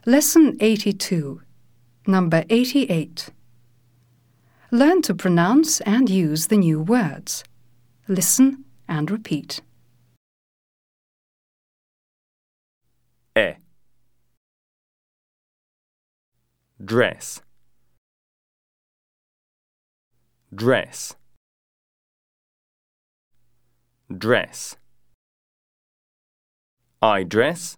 Lesson 82, number 88. Learn to pronounce and use the new words. Listen and repeat. Dress. Dress. Dress. I dress.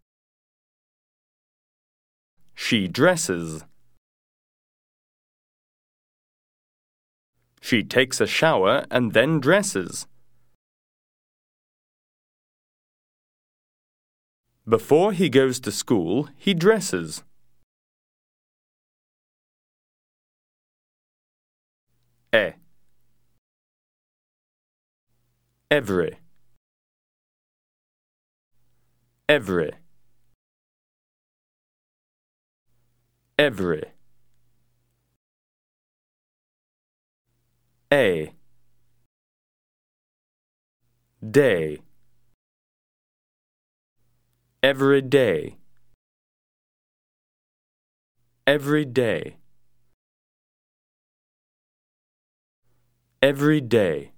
She dresses. She takes a shower and then dresses. Before he goes to school, he dresses. Every. Every. Every. A. Day. Every day. Every day. Every day.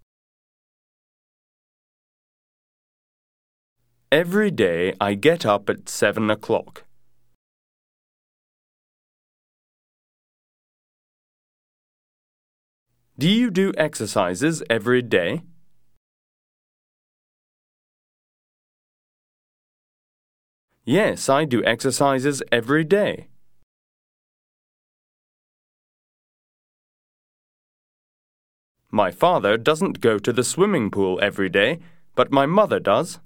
Every day I get up at 7 o'clock. Do you do exercises every day? Yes, I do exercises every day. My father doesn't go to the swimming pool every day, but my mother does.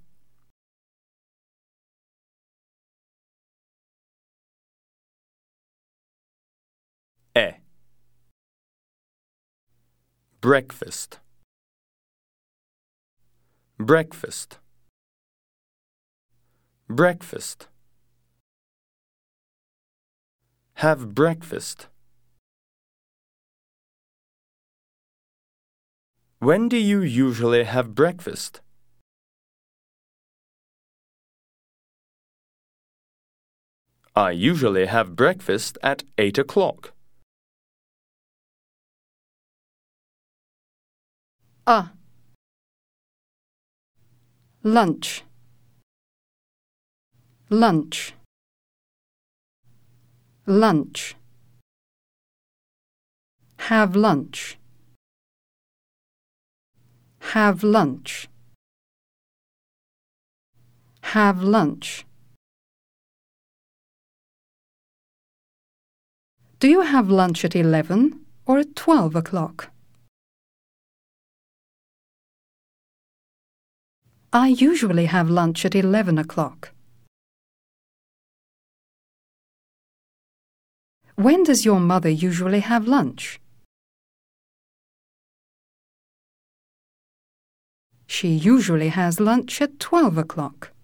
Breakfast. Breakfast. Breakfast. Have breakfast. When do you usually have breakfast? I usually have breakfast at 8 o'clock. Lunch. Lunch. Lunch. Have lunch. Have lunch. Have lunch. Do you have lunch at 11 or at 12 o'clock? I usually have lunch at 11 o'clock. When does your mother usually have lunch? She usually has lunch at 12 o'clock.